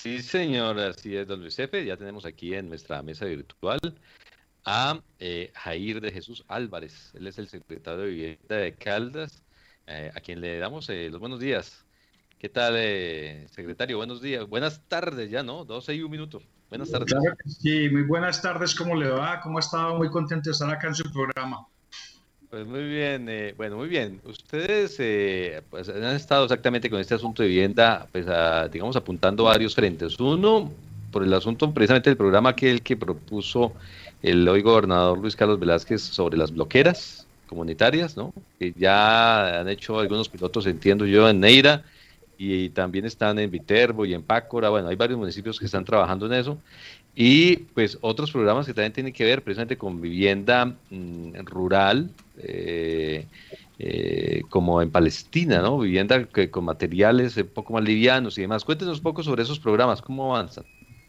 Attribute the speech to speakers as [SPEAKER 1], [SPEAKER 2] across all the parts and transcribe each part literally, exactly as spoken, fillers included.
[SPEAKER 1] Sí, señor, así es, don Luis Efe. Ya tenemos aquí en nuestra mesa virtual a eh, Jair de Jesús Álvarez. Él es el secretario de Vivienda de Caldas, eh, a quien le damos eh, los buenos días. ¿Qué tal, eh, secretario? Buenos días. Buenas tardes ya, ¿no? doce y un minuto. Buenas tardes.
[SPEAKER 2] Claro que sí, muy buenas tardes, ¿cómo le va? ¿Cómo ha estado? Muy contento de estar acá en su programa.
[SPEAKER 1] Pues muy bien, eh, bueno, muy bien. Ustedes eh, pues han estado exactamente con este asunto de vivienda, pues a- digamos apuntando a varios frentes. Uno, por el asunto precisamente del programa aquel que propuso el hoy gobernador Luis Carlos Velázquez sobre las bloqueras comunitarias, ¿no? Que ya han hecho algunos pilotos, entiendo yo, en Neira y también están en Viterbo y en Pácora. Bueno, hay varios municipios que están trabajando en eso. Y pues otros programas que también tienen que ver precisamente con vivienda mm, rural, eh, eh, como en Palestina, ¿no? Vivienda que, con materiales un poco más livianos y demás. Cuéntenos un poco sobre esos programas, cómo avanzan.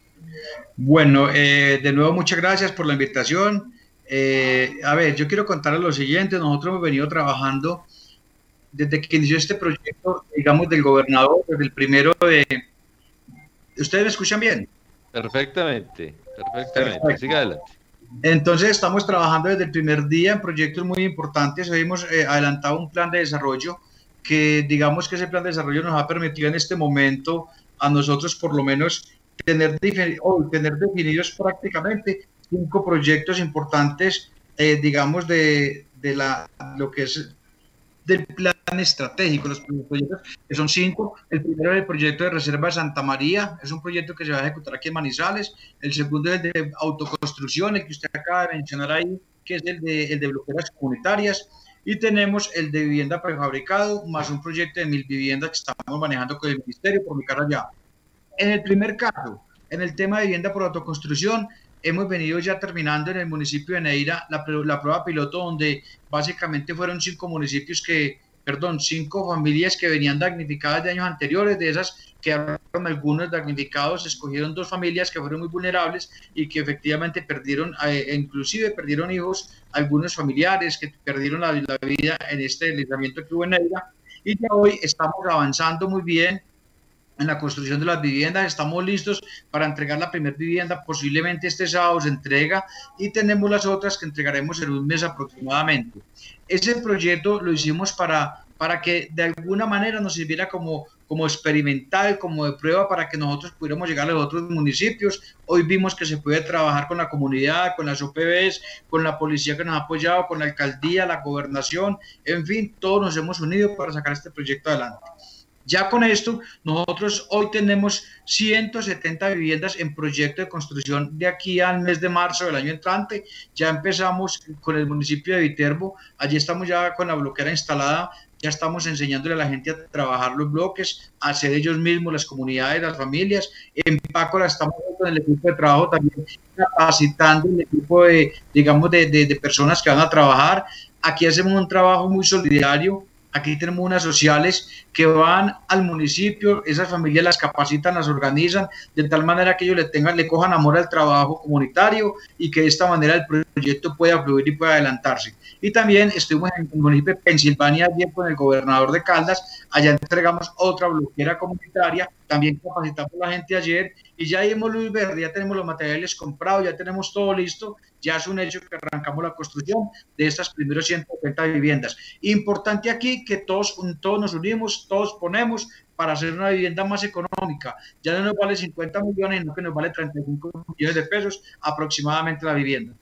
[SPEAKER 2] Bueno, eh, de nuevo muchas gracias por la invitación. Eh, a ver, yo quiero contarles lo siguiente, nosotros hemos venido trabajando desde que inició este proyecto, digamos, del gobernador, desde el primero de... ¿Ustedes me escuchan bien?
[SPEAKER 1] Perfectamente, perfectamente.
[SPEAKER 2] Perfecto.
[SPEAKER 1] Siga adelante.
[SPEAKER 2] Entonces estamos trabajando desde el primer día en proyectos muy importantes. Hoy hemos eh, adelantado un plan de desarrollo que digamos que ese plan de desarrollo nos ha permitido en este momento a nosotros por lo menos tener, oh, tener definidos prácticamente cinco proyectos importantes, eh, digamos, de, de la, lo que es del plan estratégico, los proyectos que son cinco. El primero es el proyecto de Reserva de Santa María, es un proyecto que se va a ejecutar aquí en Manizales. El segundo es el de autoconstrucción, el que usted acaba de mencionar ahí, que es el de, el de bloqueras comunitarias. Y tenemos el de vivienda prefabricado, más un proyecto de mil viviendas que estamos manejando con el ministerio por mi cara allá. En el primer caso, en el tema de vivienda por autoconstrucción, hemos venido ya terminando en el municipio de Neira la, la prueba piloto, donde básicamente fueron cinco municipios que, perdón, cinco familias que venían damnificadas de años anteriores. De esas quedaron algunos damnificados, escogieron dos familias que fueron muy vulnerables y que efectivamente perdieron, eh, inclusive perdieron hijos, algunos familiares que perdieron la, la vida en este deslizamiento que hubo en Neira. Y ya hoy estamos avanzando muy bien en la construcción de las viviendas. Estamos listos para entregar la primera vivienda, posiblemente este sábado se entrega, y tenemos las otras que entregaremos en un mes aproximadamente. Ese proyecto lo hicimos para, para que de alguna manera nos sirviera como, como experimental, como de prueba, para que nosotros pudiéramos llegar a los otros municipios. Hoy vimos que se puede trabajar con la comunidad, con las O P Bs, con la policía que nos ha apoyado, con la alcaldía, la gobernación, en fin, todos nos hemos unido para sacar este proyecto adelante. Ya con esto, nosotros hoy tenemos ciento setenta viviendas en proyecto de construcción de aquí al mes de marzo del año entrante. Ya empezamos con el municipio de Viterbo, allí estamos ya con la bloquera instalada, ya estamos enseñándole a la gente a trabajar los bloques, a hacer ellos mismos, las comunidades, las familias. En Pácora estamos con el equipo de trabajo también capacitando el equipo de, digamos, de, de, de personas que van a trabajar. Aquí hacemos un trabajo muy solidario. Aquí tenemos unas sociales que van al municipio, esas familias las capacitan, las organizan, de tal manera que ellos le tengan, le cojan amor al trabajo comunitario y que de esta manera el proyecto pueda fluir y pueda adelantarse. Y también estuvimos en el municipio de Pensilvania ayer con el gobernador de Caldas, allá entregamos otra bloquera comunitaria, también capacitamos a la gente ayer y ya hemos luz verde, ya tenemos los materiales comprados, ya tenemos todo listo, ya es un hecho que arrancamos la construcción de estas primeras ciento setenta viviendas. Importante aquí que todos, todos nos unimos, todos ponemos para hacer una vivienda más económica. Ya no nos vale cincuenta millones, sino que nos vale treinta y cinco millones de pesos aproximadamente la vivienda.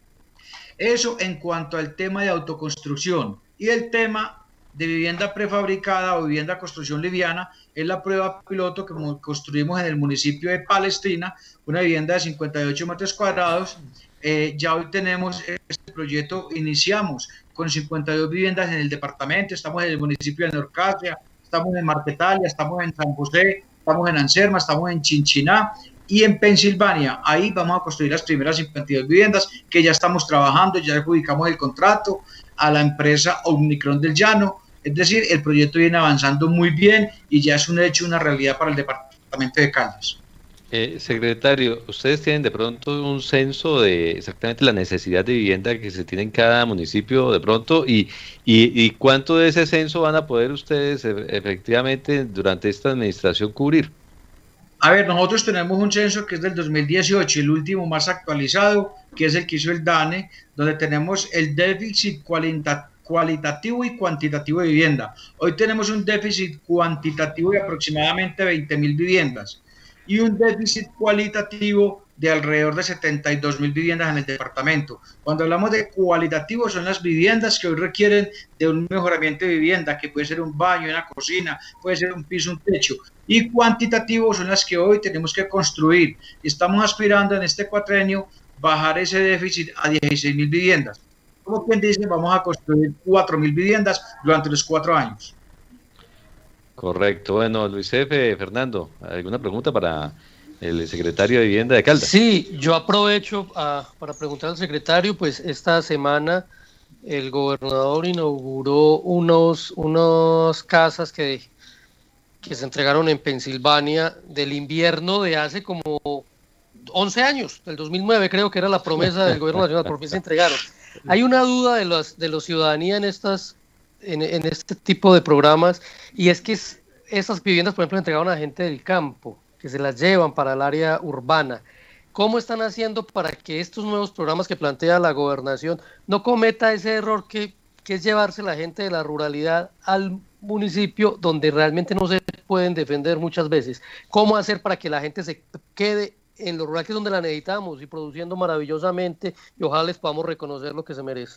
[SPEAKER 2] Eso en cuanto al tema de autoconstrucción. Y el tema de vivienda prefabricada o vivienda construcción liviana es la prueba piloto que construimos en el municipio de Palestina, una vivienda de cincuenta y ocho metros cuadrados. Eh, ya hoy tenemos este proyecto, iniciamos con cincuenta y dos viviendas en el departamento, estamos en el municipio de Norcasia, estamos en Marquetalia, estamos en San José, estamos en Anserma, estamos en Chinchiná, y en Pensilvania, ahí vamos a construir las primeras cincuenta y dos viviendas que ya estamos trabajando, ya adjudicamos el contrato a la empresa Omicron del Llano. Es decir, el proyecto viene avanzando muy bien y ya es un hecho, una realidad para el departamento de Caldas.
[SPEAKER 1] Eh, secretario, ¿ustedes tienen de pronto un censo de exactamente la necesidad de vivienda que se tiene en cada municipio de pronto? ¿Y, y, y cuánto de ese censo van a poder ustedes efectivamente durante esta administración cubrir?
[SPEAKER 2] A ver, nosotros tenemos un censo que es del dos mil dieciocho, el último más actualizado, que es el que hizo el DANE, donde tenemos el déficit cualita- cualitativo y cuantitativo de vivienda. Hoy tenemos un déficit cuantitativo de aproximadamente veinte mil viviendas y un déficit cualitativo de alrededor de setenta y dos mil viviendas en el departamento. Cuando hablamos de cualitativo, son las viviendas que hoy requieren de un mejoramiento de vivienda, que puede ser un baño, una cocina, puede ser un piso, un techo. Y cuantitativo son las que hoy tenemos que construir. Estamos aspirando en este cuatrenio bajar ese déficit a dieciséis mil viviendas. Como quien dice, vamos a construir cuatro mil viviendas durante los cuatro años.
[SPEAKER 1] Correcto. Bueno, Luis F., Fernando, ¿alguna pregunta para el secretario de Vivienda de Caldas?
[SPEAKER 3] Sí, yo aprovecho a, para preguntar al secretario, pues esta semana el gobernador inauguró unos, unos casas que, que se entregaron en Pensilvania del invierno de hace como once años, del dos mil nueve creo que era la promesa del gobierno nacional, por fin se entregaron. Hay una duda de los, de los ciudadanía en, estas, en, en este tipo de programas, y es que es, esas viviendas, por ejemplo, entregaron a gente del campo, que se las llevan para el área urbana. ¿Cómo están haciendo para que estos nuevos programas que plantea la gobernación no cometa ese error que, que es llevarse la gente de la ruralidad al municipio donde realmente no se pueden defender muchas veces? ¿Cómo hacer para que la gente se quede en lo rural, que es donde la necesitamos, y produciendo maravillosamente, y ojalá les podamos reconocer lo que se merece?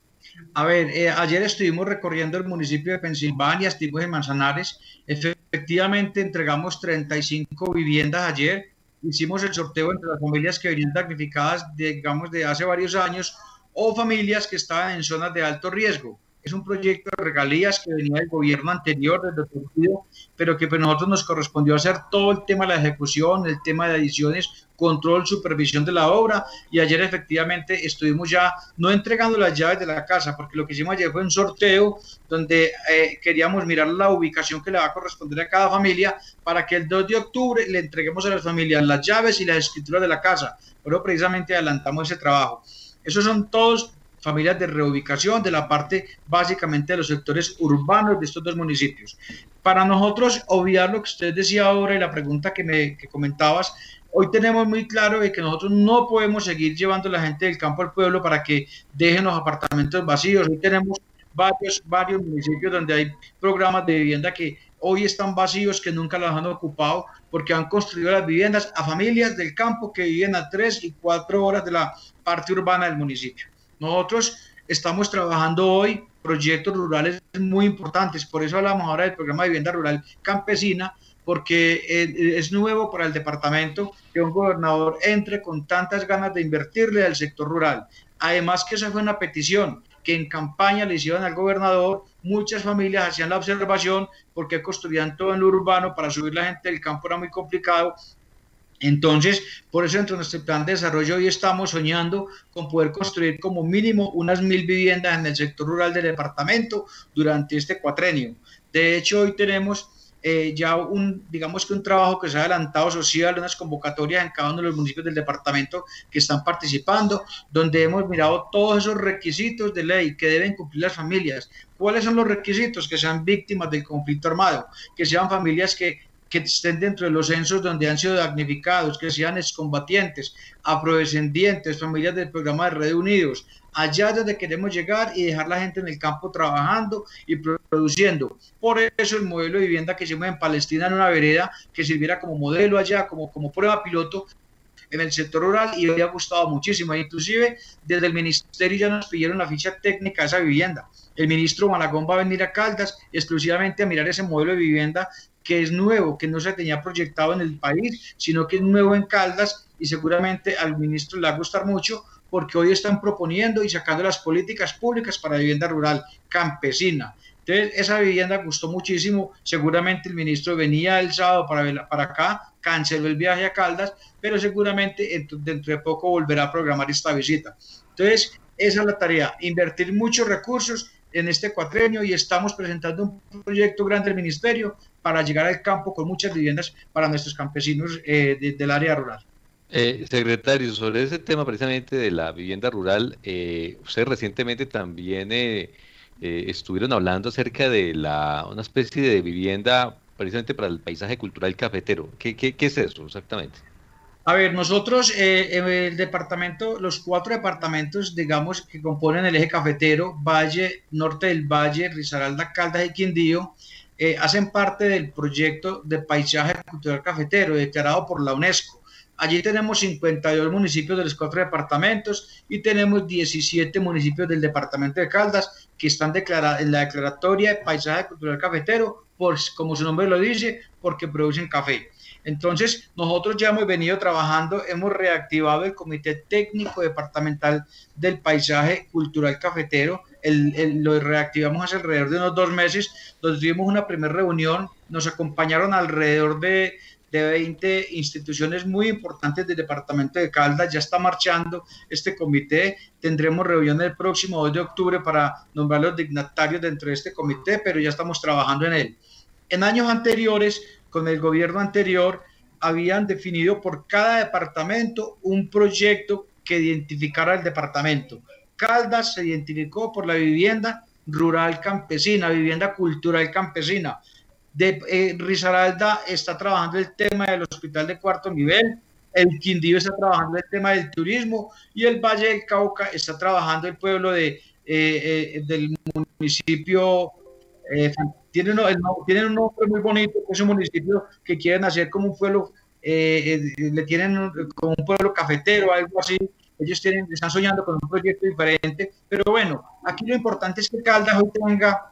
[SPEAKER 2] A ver, eh, ayer estuvimos recorriendo el municipio de Pensilvania, estuvimos en Manzanares, efectivamente entregamos treinta y cinco viviendas ayer, hicimos el sorteo entre las familias que venían damnificadas, de, digamos, de hace varios años, o familias que estaban en zonas de alto riesgo. Es un proyecto de regalías que venía del gobierno anterior, desde el partido, pero que pues nosotros nos correspondió hacer todo el tema de la ejecución, el tema de adiciones, control, supervisión de la obra, y ayer efectivamente estuvimos ya no entregando las llaves de la casa, porque lo que hicimos ayer fue un sorteo donde eh, queríamos mirar la ubicación que le va a corresponder a cada familia para que el dos de octubre le entreguemos a las familias las llaves y las escrituras de la casa, pero precisamente adelantamos ese trabajo. Esos son todos familias de reubicación de la parte básicamente de los sectores urbanos de estos dos municipios. Para nosotros, obviar lo que usted decía ahora y la pregunta que me que comentabas, hoy tenemos muy claro de que nosotros no podemos seguir llevando a la gente del campo al pueblo para que dejen los apartamentos vacíos. Hoy tenemos varios, varios municipios donde hay programas de vivienda que hoy están vacíos, que nunca los han ocupado, porque han construido las viviendas a familias del campo que viven a tres y cuatro horas de la parte urbana del municipio. Nosotros estamos trabajando hoy proyectos rurales muy importantes, por eso hablamos ahora del programa de vivienda rural campesina, porque es nuevo para el departamento que un gobernador entre con tantas ganas de invertirle al sector rural. Además que esa fue una petición que en campaña le hicieron al gobernador, muchas familias hacían la observación porque construían todo en lo urbano, para subir la gente del campo era muy complicado. Entonces, por eso dentro de nuestro plan de desarrollo hoy estamos soñando con poder construir como mínimo unas mil viviendas en el sector rural del departamento durante este cuatrenio. De hecho, hoy tenemos eh, ya un, digamos que un trabajo que se ha adelantado social, unas convocatorias en cada uno de los municipios del departamento que están participando, donde hemos mirado todos esos requisitos de ley que deben cumplir las familias. ¿Cuáles son los requisitos? Que sean víctimas del conflicto armado, que sean familias que que estén dentro de los censos donde han sido damnificados, que sean excombatientes, afrodescendientes, familias del programa de Red Unidos. Allá es donde queremos llegar y dejar la gente en el campo trabajando y produciendo. Por eso el modelo de vivienda que hicimos en Palestina, en una vereda, que sirviera como modelo allá, como, como prueba piloto en el sector rural, y hoy ha gustado muchísimo. Inclusive desde el ministerio ya nos pidieron la ficha técnica de esa vivienda. El ministro Malagón va a venir a Caldas exclusivamente a mirar ese modelo de vivienda que es nuevo, que no se tenía proyectado en el país, sino que es nuevo en Caldas, y seguramente al ministro le va a gustar mucho, porque hoy están proponiendo y sacando las políticas públicas para vivienda rural campesina. Entonces, esa vivienda gustó muchísimo. Seguramente el ministro venía el sábado para, para acá, canceló el viaje a Caldas, pero seguramente dentro de poco volverá a programar esta visita. Entonces, esa es la tarea, invertir muchos recursos en este cuatrenio, y estamos presentando un proyecto grande del ministerio para llegar al campo con muchas viviendas para nuestros campesinos eh, de, del área rural.
[SPEAKER 1] Eh, secretario, sobre ese tema precisamente de la vivienda rural, eh, usted recientemente también eh, eh, estuvieron hablando acerca de la una especie de vivienda precisamente para el paisaje cultural cafetero. ¿Qué, qué, qué es eso exactamente?
[SPEAKER 2] A ver, nosotros, eh, en el departamento, los cuatro departamentos, digamos, que componen el eje cafetero, Valle, Norte del Valle, Risaralda, Caldas y Quindío, eh, hacen parte del proyecto de paisaje cultural cafetero declarado por la UNESCO. Allí tenemos cincuenta y dos municipios de los cuatro departamentos y tenemos diecisiete municipios del departamento de Caldas que están declarados en la declaratoria de paisaje cultural cafetero, por, como su nombre lo dice, porque producen café. Entonces, nosotros ya hemos venido trabajando, hemos reactivado el Comité Técnico Departamental del Paisaje Cultural Cafetero, el, el, lo reactivamos hace alrededor de unos dos meses, donde tuvimos una primera reunión, nos acompañaron alrededor de, de veinte instituciones muy importantes del departamento de Caldas, ya está marchando este comité, tendremos reunión el próximo dos de octubre para nombrar los dignatarios dentro de este comité, pero ya estamos trabajando en él. En años anteriores, con el gobierno anterior, habían definido por cada departamento un proyecto que identificara el departamento. Caldas se identificó por la vivienda rural campesina, vivienda cultural campesina. De, eh, Risaralda está trabajando el tema del hospital de cuarto nivel, el Quindío está trabajando el tema del turismo y el Valle del Cauca está trabajando el pueblo de, eh, eh, del municipio. Eh, tienen, el, tienen un nombre muy bonito, que es un municipio que quieren hacer como un pueblo, eh, eh, le tienen un, como un pueblo cafetero, algo así. Ellos tienen, están soñando con un proyecto diferente, pero bueno, aquí lo importante es que Caldas hoy tenga,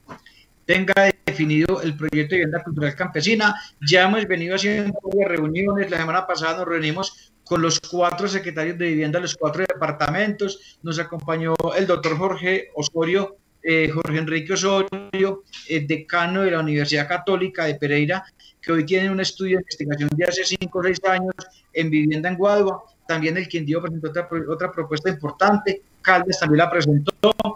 [SPEAKER 2] tenga definido el proyecto de vivienda cultural campesina. Ya hemos venido haciendo varias reuniones, la semana pasada nos reunimos con los cuatro secretarios de vivienda de los cuatro departamentos, nos acompañó el doctor Jorge Osorio, Eh, Jorge Enrique Osorio, eh, decano de la Universidad Católica de Pereira, que hoy tiene un estudio de investigación de hace cinco o seis años en vivienda en Guadua. También el Quindío presentó otra, otra propuesta importante, Caldas también la presentó,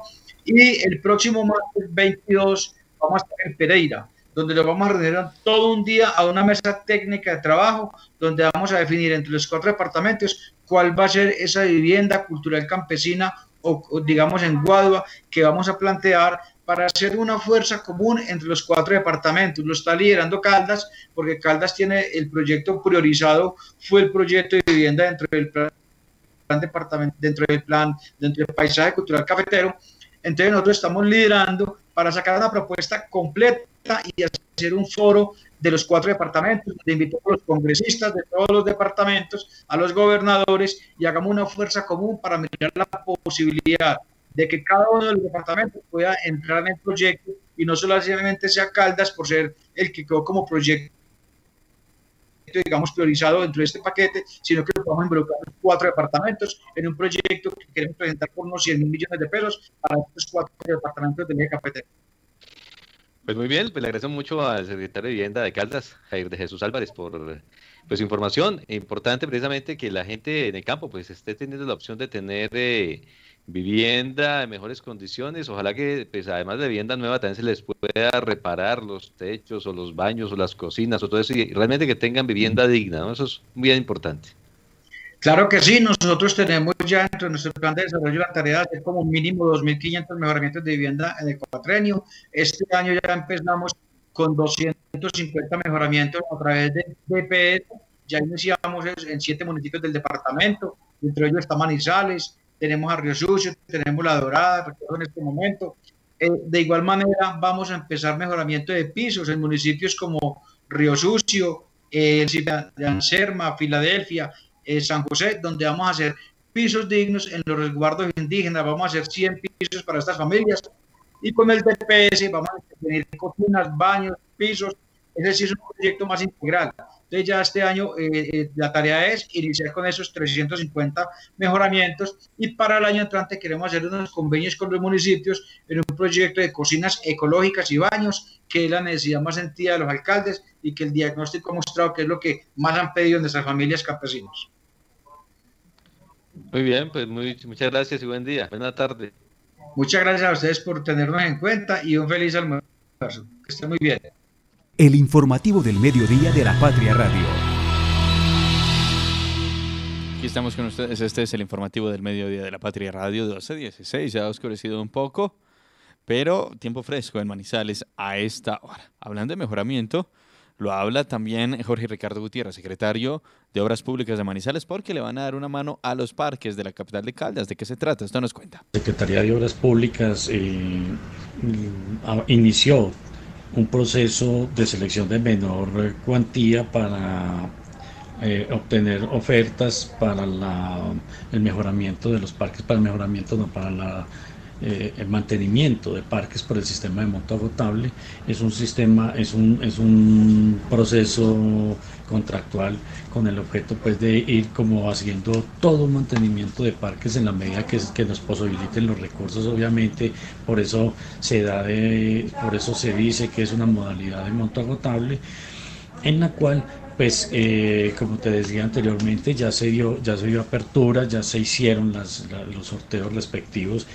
[SPEAKER 2] y el próximo martes veintidós vamos a estar en Pereira, donde lo vamos a reunir todo un día a una mesa técnica de trabajo, donde vamos a definir entre los cuatro departamentos cuál va a ser esa vivienda cultural campesina o, o digamos en Guadua, que vamos a plantear para hacer una fuerza común entre los cuatro departamentos. Lo está liderando Caldas, porque Caldas tiene el proyecto priorizado, fue el proyecto de vivienda dentro del plan, plan departamento, dentro del plan, dentro del paisaje cultural cafetero. Entonces nosotros estamos liderando para sacar una propuesta completa y hacer un foro de los cuatro departamentos, donde invitamos a los congresistas de todos los departamentos, a los gobernadores, y hagamos una fuerza común para mirar la posibilidad de que cada uno de los departamentos pueda entrar en el proyecto y no solamente sea Caldas por ser el que quedó como proyecto, digamos, priorizado dentro de este paquete, sino que vamos a involucrar los cuatro departamentos en un proyecto que queremos presentar por unos cien mil millones de pesos para estos cuatro departamentos del eje cafetero.
[SPEAKER 1] Pues muy bien, pues le agradezco mucho al secretario de Vivienda de Caldas, Jair de Jesús Álvarez, por pues información. Importante precisamente que la gente en el campo pues esté teniendo la opción de tener eh, vivienda en mejores condiciones. Ojalá que pues además de vivienda nueva también se les pueda reparar los techos o los baños o las cocinas o todo eso y realmente que tengan vivienda digna, ¿no? Eso es muy importante.
[SPEAKER 2] Claro que sí, nosotros tenemos ya dentro de nuestro plan de desarrollo la tarea de hacer como mínimo dos mil quinientos mejoramientos de vivienda en el cuatrenio. Este año ya empezamos con doscientos cincuenta mejoramientos a través de D P S, ya iniciamos en siete municipios del departamento, entre ellos está Manizales, tenemos a Río Sucio, tenemos La Dorada, recuerdo en este momento. Eh, de igual manera vamos a empezar mejoramiento de pisos en municipios como Río Sucio, eh, de Anserma, Filadelfia, Eh, San José, donde vamos a hacer pisos dignos en los resguardos indígenas, vamos a hacer cien pisos para estas familias, y con el D P S vamos a tener cocinas, baños, pisos, es decir, es un proyecto más integral. Entonces ya este año eh, eh, la tarea es iniciar con esos trescientos cincuenta mejoramientos, y para el año entrante queremos hacer unos convenios con los municipios en un proyecto de cocinas ecológicas y baños, que es la necesidad más sentida de los alcaldes y que el diagnóstico ha mostrado que es lo que más han pedido en nuestras familias campesinas.
[SPEAKER 1] Muy bien, pues muy, muchas gracias y buen día. Buena tarde.
[SPEAKER 2] Muchas gracias a ustedes por tenernos en cuenta y un feliz almuerzo. Que estén muy bien.
[SPEAKER 4] El informativo del mediodía de La Patria Radio.
[SPEAKER 5] Aquí estamos con ustedes. Este es el informativo del mediodía de La Patria Radio, doce dieciséis. Ya ha oscurecido un poco, pero tiempo fresco en Manizales a esta hora. Hablando de mejoramiento, lo habla también Jorge Ricardo Gutiérrez, secretario de Obras Públicas de Manizales, porque le van a dar una mano a los parques de la capital de Caldas. ¿De qué se trata? Esto nos cuenta.
[SPEAKER 6] La Secretaría de Obras Públicas eh, inició un proceso de selección de menor cuantía para eh, obtener ofertas para la, el mejoramiento de los parques, para el mejoramiento, no para la Eh, el mantenimiento de parques por el sistema de monto agotable. Es un sistema, es un, es un proceso contractual con el objeto pues de ir como haciendo todo un mantenimiento de parques en la medida que, que nos posibiliten los recursos, obviamente. Por eso se da de, por eso se dice que es una modalidad de monto agotable en la cual pues eh, como te decía anteriormente, ya se dio, ya se dio apertura, ya se hicieron las, la, los sorteos respectivos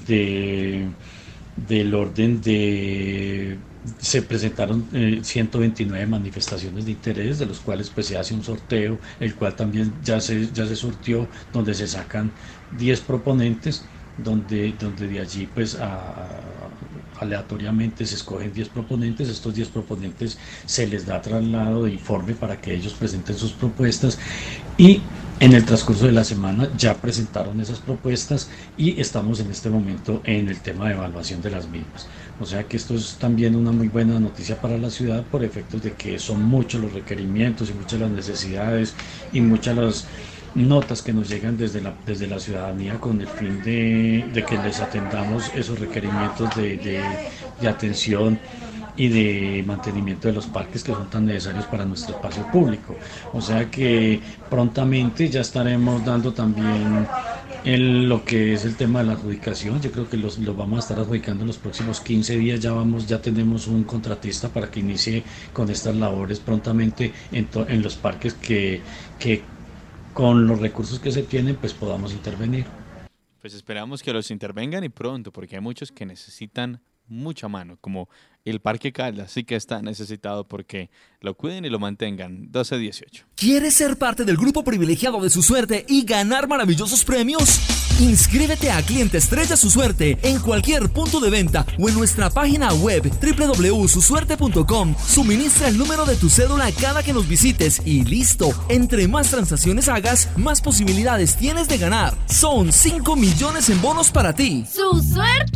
[SPEAKER 6] de, del orden de, se presentaron eh, ciento veintinueve manifestaciones de interés, de los cuales pues se hace un sorteo, el cual también ya se, ya se surtió, donde se sacan diez proponentes, donde, donde de allí pues a, a aleatoriamente se escogen diez proponentes. Estos diez proponentes se les da traslado de informe para que ellos presenten sus propuestas, y en el transcurso de la semana ya presentaron esas propuestas y estamos en este momento en el tema de evaluación de las mismas. O sea que esto es también una muy buena noticia para la ciudad, por efectos de que son muchos los requerimientos y muchas las necesidades y muchas las notas que nos llegan desde la, desde la ciudadanía con el fin de, de que les atendamos esos requerimientos de, de, de atención y de mantenimiento de los parques que son tan necesarios para nuestro espacio público. O sea que prontamente ya estaremos dando también el, lo que es el tema de la adjudicación. Yo creo que los, los vamos a estar adjudicando en los próximos quince días. Ya vamos, ya tenemos un contratista para que inicie con estas labores prontamente en, to, en los parques que, que con los recursos que se tienen pues podamos intervenir.
[SPEAKER 5] Pues esperamos que los intervengan y pronto, porque hay muchos que necesitan mucha mano, como el Parque Caldas sí que está necesitado porque lo cuiden y lo mantengan. doce dieciocho.
[SPEAKER 7] ¿Quieres ser parte del grupo privilegiado de Su Suerte y ganar maravillosos premios? Inscríbete a Cliente Estrella Su Suerte en cualquier punto de venta o en nuestra página web doble u doble u doble u punto su suerte punto com. Suministra el número de tu cédula cada que nos visites y listo. Entre más transacciones hagas, más posibilidades tienes de ganar. Son cinco millones en bonos para ti.
[SPEAKER 8] ¡Su Suerte!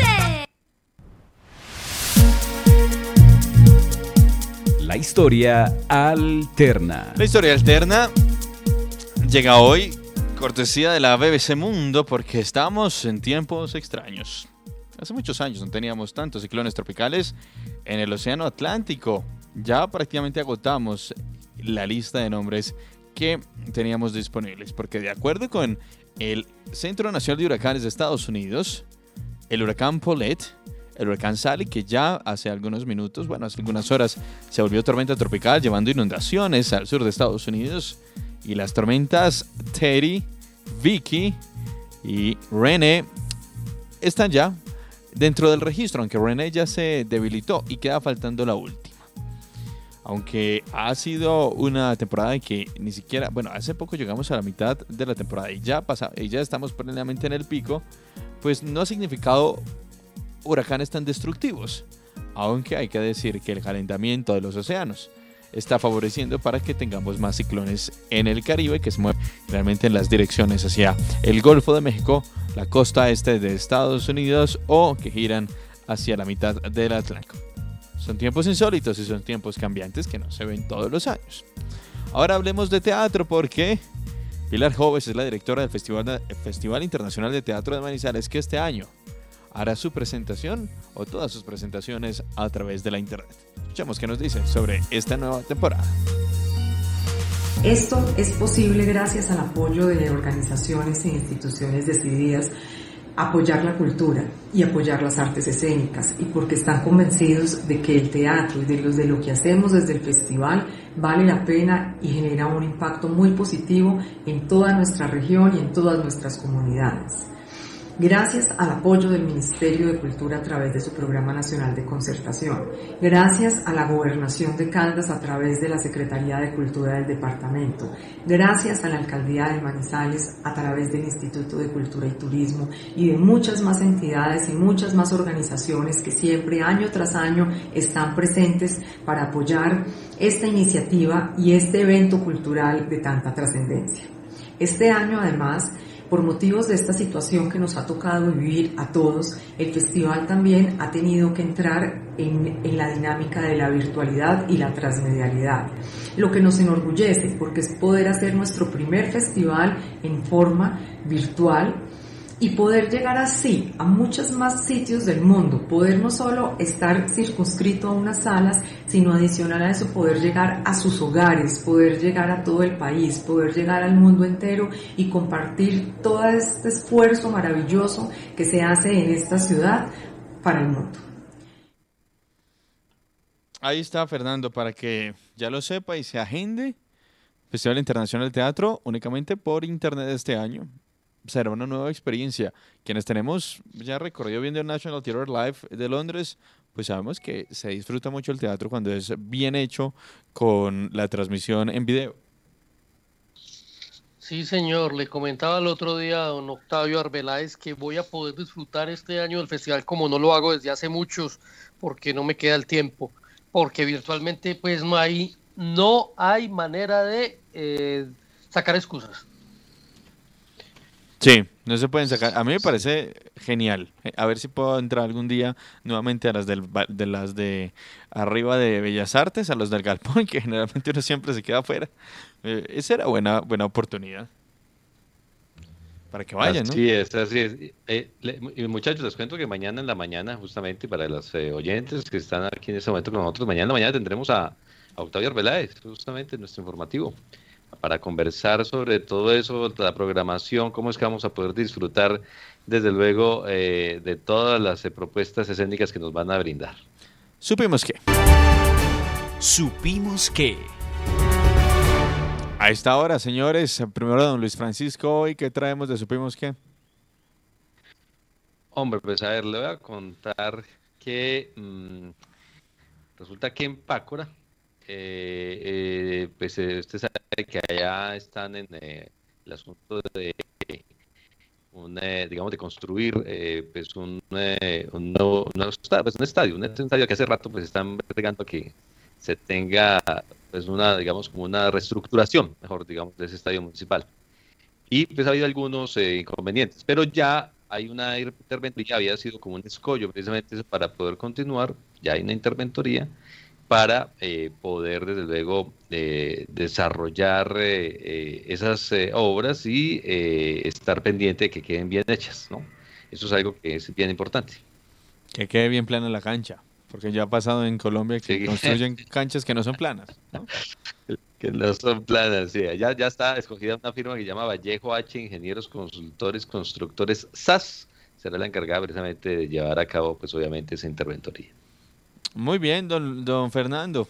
[SPEAKER 4] La historia alterna.
[SPEAKER 5] La historia alterna llega hoy cortesía de la B B C Mundo, porque estamos en tiempos extraños. Hace muchos años no teníamos tantos ciclones tropicales en el Océano Atlántico. Ya prácticamente agotamos la lista de nombres que teníamos disponibles, porque de acuerdo con el Centro Nacional de Huracanes de Estados Unidos, el huracán Paulette, el huracán Sally, que ya hace algunos minutos, bueno, hace algunas horas, se volvió tormenta tropical, llevando inundaciones al sur de Estados Unidos, y las tormentas Teddy, Vicky y René están ya dentro del registro, aunque René ya se debilitó y queda faltando la última. Aunque ha sido una temporada en que ni siquiera, bueno, hace poco llegamos a la mitad de la temporada y ya, pasa, y ya estamos plenamente en el pico, pues no ha significado huracanes tan destructivos, aunque hay que decir que el calentamiento de los océanos está favoreciendo para que tengamos más ciclones en el Caribe, que se mueven realmente en las direcciones hacia el Golfo de México, la costa este de Estados Unidos, o que giran hacia la mitad del Atlántico. Son tiempos insólitos y son tiempos cambiantes que no se ven todos los años. Ahora hablemos de teatro, porque Pilar Jóves es la directora del Festival, Festival Internacional de Teatro de Manizales, que este año hará su presentación o todas sus presentaciones a través de la internet. Escuchemos qué nos dice sobre esta nueva temporada.
[SPEAKER 9] Esto es posible gracias al apoyo de organizaciones e instituciones decididas a apoyar la cultura y apoyar las artes escénicas, y porque están convencidos de que el teatro y de, los, de lo que hacemos desde el festival vale la pena y genera un impacto muy positivo en toda nuestra región y en todas nuestras comunidades. Gracias al apoyo del Ministerio de Cultura a través de su Programa Nacional de Concertación. Gracias a la Gobernación de Caldas a través de la Secretaría de Cultura del Departamento. Gracias a la Alcaldía de Manizales a través del Instituto de Cultura y Turismo y de muchas más entidades y muchas más organizaciones que siempre año tras año están presentes para apoyar esta iniciativa y este evento cultural de tanta trascendencia. Este año, además, por motivos de esta situación que nos ha tocado vivir a todos, el festival también ha tenido que entrar en, en la dinámica de la virtualidad y la transmedialidad, lo que nos enorgullece porque es poder hacer nuestro primer festival en forma virtual y poder llegar así a muchos más sitios del mundo, poder no solo estar circunscrito a unas salas, sino adicional a eso poder llegar a sus hogares, poder llegar a todo el país, poder llegar al mundo entero y compartir todo este esfuerzo maravilloso que se hace en esta ciudad para el mundo.
[SPEAKER 5] Ahí está, Fernando, para que ya lo sepa y se agende. Festival Internacional de Teatro únicamente por internet este año. Será una nueva experiencia. Quienes tenemos ya recorrido viendo el National Theatre Live de Londres, pues sabemos que se disfruta mucho el teatro cuando es bien hecho con la transmisión en video.
[SPEAKER 3] Sí, señor. Le comentaba el otro día a don Octavio Arbeláez que voy a poder disfrutar este año del festival como no lo hago desde hace muchos, porque no me queda el tiempo, porque virtualmente pues no hay, no hay manera de eh, sacar excusas.
[SPEAKER 5] Sí, no se pueden sacar. A mí me parece genial. A ver si puedo entrar algún día nuevamente a las del, de las de arriba de Bellas Artes, a los del Galpón, que generalmente uno siempre se queda afuera. Eh, esa era buena, buena oportunidad para que vayan, ¿no?
[SPEAKER 1] Así es, así es. Eh, le, y muchachos, les cuento que mañana en la mañana, justamente para los eh, oyentes que están aquí en este momento con nosotros, mañana en la mañana tendremos a, a Octavio Arbeláez, justamente en nuestro informativo, para conversar sobre todo eso, la programación, cómo es que vamos a poder disfrutar, desde luego, eh, de todas las eh, propuestas escénicas que nos van a brindar.
[SPEAKER 5] Supimos que.
[SPEAKER 4] Supimos que.
[SPEAKER 5] A esta hora, señores, primero don Luis Francisco, hoy, ¿qué traemos de Supimos que?
[SPEAKER 1] Hombre, pues a ver, le voy a contar que mmm, resulta que en Pácora, Eh, eh, pues eh, usted sabe que allá están en eh, el asunto de un, eh, digamos, de construir eh, pues un, eh, un, nuevo, un, pues un estadio, un estadio que hace rato pues están bregando que se tenga pues una, digamos, como una reestructuración, mejor digamos, de ese estadio municipal. Y pues ha habido algunos eh, inconvenientes, pero ya hay una interventoría, había sido como un escollo precisamente para poder continuar, ya hay una interventoría para eh, poder desde luego eh, desarrollar eh, eh, esas eh, obras y eh, estar pendiente de que queden bien hechas, ¿no? Eso es algo que es bien importante.
[SPEAKER 5] Que quede bien plana la cancha, porque ya ha pasado en Colombia que sí. construyen canchas que no son planas, ¿no?
[SPEAKER 1] Que no son planas, sí. Ya, ya está escogida una firma que se llama Vallejo H, Ingenieros Consultores Constructores S A S, será la encargada precisamente de llevar a cabo, pues obviamente, esa interventoría.
[SPEAKER 5] Muy bien, don, don Fernando.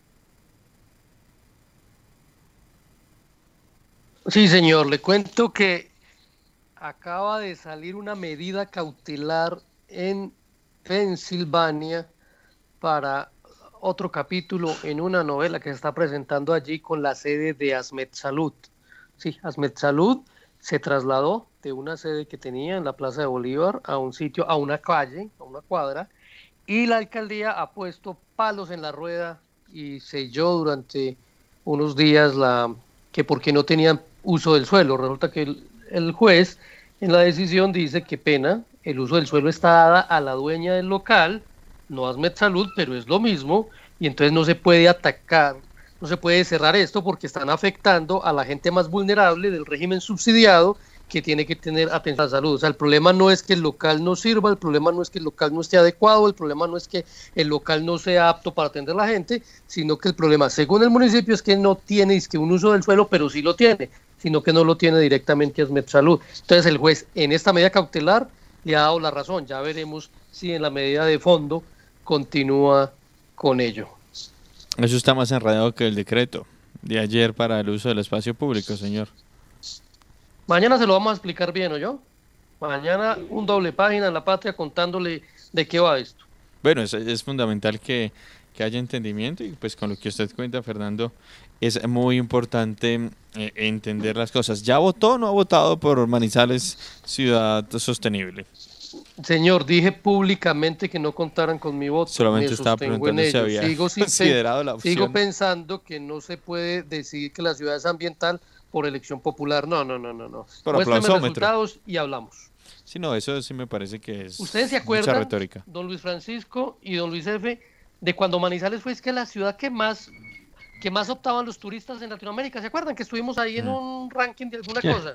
[SPEAKER 3] Sí, señor, le cuento que acaba de salir una medida cautelar en Pensilvania para otro capítulo en una novela que se está presentando allí con la sede de ASMED-Salud. Sí, ASMED-Salud se trasladó de una sede que tenía en la Plaza de Bolívar a un sitio, a una calle, a una cuadra, y la alcaldía ha puesto palos en la rueda y selló durante unos días la que porque no tenían uso del suelo. Resulta que el, el juez en la decisión dice que pena, el uso del suelo está dada a la dueña del local, no a ASMED-Salud, pero es lo mismo, y entonces no se puede atacar, no se puede cerrar esto porque están afectando a la gente más vulnerable del régimen subsidiado que tiene que tener atención a la salud. O sea, el problema no es que el local no sirva, el problema no es que el local no esté adecuado, el problema no es que el local no sea apto para atender a la gente, sino que el problema, según el municipio, es que no tiene es que un uso del suelo, pero sí lo tiene, sino que no lo tiene directamente ASMED-Salud. Entonces el juez en esta medida cautelar le ha dado la razón. Ya veremos si en la medida de fondo continúa con ello.
[SPEAKER 5] Eso está más enredado que el decreto de ayer para el uso del espacio público, señor.
[SPEAKER 3] Mañana se lo vamos a explicar bien, ¿o yo? Mañana un doble página en La Patria contándole de qué va esto.
[SPEAKER 5] Bueno, es, es fundamental que, que haya entendimiento y pues con lo que usted cuenta, Fernando, es muy importante eh, entender las cosas. ¿Ya votó o no ha votado por Manizales Ciudad Sostenible?
[SPEAKER 3] Señor, dije públicamente que no contaran con mi voto.
[SPEAKER 5] Solamente estaba preguntando si había
[SPEAKER 3] sigo sin
[SPEAKER 5] considerado la opción.
[SPEAKER 3] Sigo pensando que no se puede decidir que la ciudad es ambiental por elección popular. No, no, no, no, no.
[SPEAKER 5] Por
[SPEAKER 3] Muéstrame
[SPEAKER 5] aplausómetro.
[SPEAKER 3] resultados y hablamos.
[SPEAKER 5] Sí, no, eso sí me parece que es
[SPEAKER 3] ¿Ustedes se
[SPEAKER 5] mucha
[SPEAKER 3] acuerdan,
[SPEAKER 5] retórica.
[SPEAKER 3] don Luis Francisco y don Luis F., de cuando Manizales fue es que la ciudad que más que más optaban los turistas en Latinoamérica? ¿Se acuerdan que estuvimos ahí en un ranking de alguna cosa?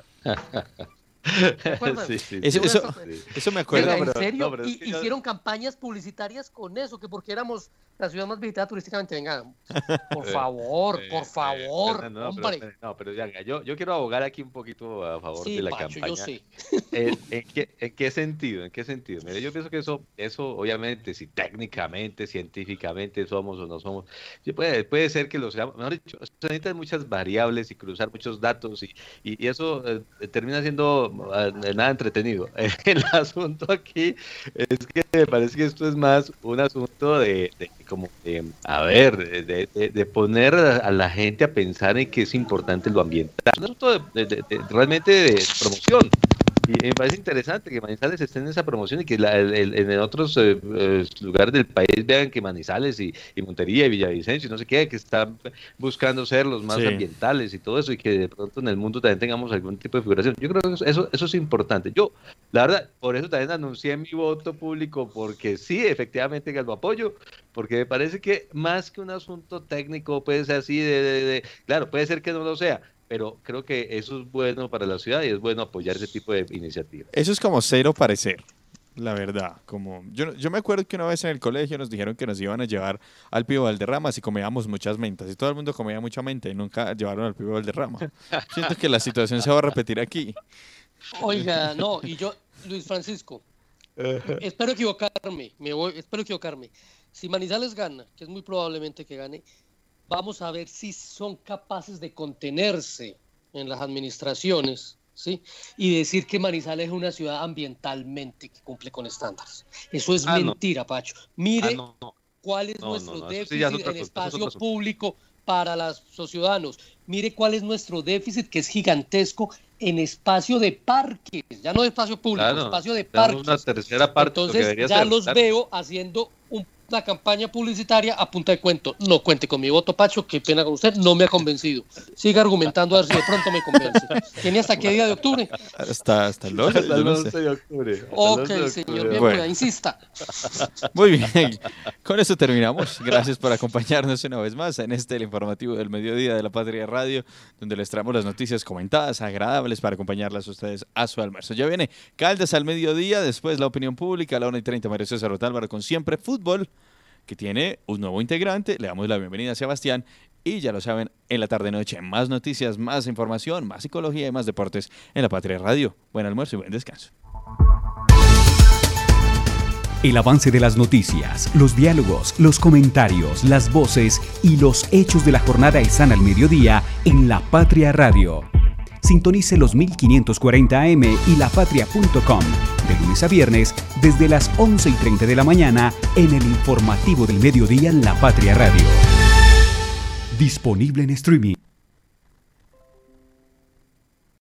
[SPEAKER 3] ¿Se acuerdan?
[SPEAKER 1] Sí, sí,
[SPEAKER 5] Eso,
[SPEAKER 1] sí.
[SPEAKER 5] eso, eso me acuerdo.
[SPEAKER 3] Venga, ¿en
[SPEAKER 1] pero-
[SPEAKER 3] serio?
[SPEAKER 1] no, pero es
[SPEAKER 3] Y
[SPEAKER 1] que yo-
[SPEAKER 3] hicieron campañas publicitarias con eso, que porque éramos la ciudad más visitada turísticamente. Venga, por favor,
[SPEAKER 1] Eh,
[SPEAKER 3] por
[SPEAKER 1] eh,
[SPEAKER 3] favor,
[SPEAKER 1] Fernando, no,
[SPEAKER 3] hombre.
[SPEAKER 1] pero, no, pero ya, yo, yo quiero abogar aquí un poquito a favor
[SPEAKER 3] Sí,
[SPEAKER 1] de la
[SPEAKER 3] Pacho,
[SPEAKER 1] campaña.
[SPEAKER 3] yo sé.
[SPEAKER 1] ¿En, en qué, en qué sentido? ¿En qué sentido? Mire, yo pienso que eso, eso obviamente, si técnicamente, científicamente somos o no somos, sí puede, puede ser que lo seamos, mejor dicho, se necesitan muchas variables y cruzar muchos datos y, y, y eso eh, termina siendo eh, nada entretenido. El asunto aquí es que me parece que esto es más un asunto de, de como de, a ver, de, de, de poner a, a la gente a pensar en que es importante lo ambiental, un asunto de, de, de, de- realmente de promoción. Y me parece interesante que Manizales esté en esa promoción y que la- el- el- en otros eh, eh, lugares del país vean que Manizales y, y Montería y Villavicencio y no sé qué, que están buscando ser los más
[SPEAKER 5] Sí.
[SPEAKER 1] ambientales y todo eso y que de pronto en el mundo también tengamos algún tipo de figuración. Yo creo que eso, eso, eso es importante. Yo, la verdad, por eso también anuncié mi voto público, porque sí, efectivamente que lo apoyo, porque me parece que más que un asunto técnico puede ser así de, de- de- claro, puede ser que no lo sea, pero creo que eso es bueno para la ciudad y es bueno apoyar ese tipo de iniciativas.
[SPEAKER 5] Eso es como cero parecer, la verdad. Como yo, yo me acuerdo que una vez en el colegio nos dijeron que nos iban a llevar al Pío Valderrama si comíamos muchas mentas. Y todo el mundo comía mucha menta y nunca llevaron al Pío Valderrama. Siento que la situación se va a repetir aquí.
[SPEAKER 3] Oiga, no, y yo, Luis Francisco, espero equivocarme, me voy, espero equivocarme. Si Manizales gana, que es muy probablemente que gane, vamos a ver si son capaces de contenerse en las administraciones, ¿sí? Y decir que Manizales es una ciudad ambientalmente que cumple con estándares. Eso es
[SPEAKER 1] Ah, no.
[SPEAKER 3] mentira, Pacho. Mire
[SPEAKER 1] Ah, no, no.
[SPEAKER 3] cuál es
[SPEAKER 1] No,
[SPEAKER 3] nuestro
[SPEAKER 1] no, no, eso
[SPEAKER 3] déficit
[SPEAKER 1] sí ya es otra
[SPEAKER 3] en
[SPEAKER 1] cosa, eso es
[SPEAKER 3] espacio
[SPEAKER 1] otro asunto.
[SPEAKER 3] público para los ciudadanos. Mire cuál es nuestro déficit, que es gigantesco en espacio de parques, ya no de espacio público,
[SPEAKER 1] Claro,
[SPEAKER 3] espacio de
[SPEAKER 1] tenemos
[SPEAKER 3] parques.
[SPEAKER 1] una tercera parte de lo que
[SPEAKER 3] Entonces
[SPEAKER 1] debería
[SPEAKER 3] ya
[SPEAKER 1] ser,
[SPEAKER 3] los
[SPEAKER 1] claro.
[SPEAKER 3] veo haciendo un- una campaña publicitaria a punta de cuento. No cuente con mi voto, Pacho, qué pena con usted, no me ha convencido. Siga argumentando a ver si de pronto me convence. ¿Tiene hasta qué día de octubre?
[SPEAKER 5] Hasta, hasta el doce,
[SPEAKER 1] Hasta
[SPEAKER 5] yo
[SPEAKER 1] el
[SPEAKER 5] no sé.
[SPEAKER 1] once de octubre. hasta el
[SPEAKER 3] Ok,
[SPEAKER 1] once de
[SPEAKER 3] señor,
[SPEAKER 1] octubre.
[SPEAKER 3] bien,
[SPEAKER 5] Bueno.
[SPEAKER 3] pues, insista.
[SPEAKER 5] Muy bien, con esto terminamos. Gracias por acompañarnos una vez más en este el informativo del mediodía de la Patria Radio, donde les traemos las noticias comentadas, agradables para acompañarlas a ustedes a su almuerzo. Ya viene Caldas al mediodía, después la opinión pública, a la una y treinta María César Otálvaro con Siempre Fútbol, que tiene un nuevo integrante. Le damos la bienvenida a Sebastián y ya lo saben, en la tarde-noche más noticias, más información, más psicología y más deportes en la Patria Radio. Buen almuerzo y buen descanso.
[SPEAKER 4] El avance de las noticias, los diálogos, los comentarios, las voces y los hechos de la jornada están al mediodía en La Patria Radio. Sintonice los mil quinientos cuarenta A M y lapatria punto com de lunes a viernes desde las once y treinta de la mañana en el informativo del mediodía en La Patria Radio. Disponible en streaming.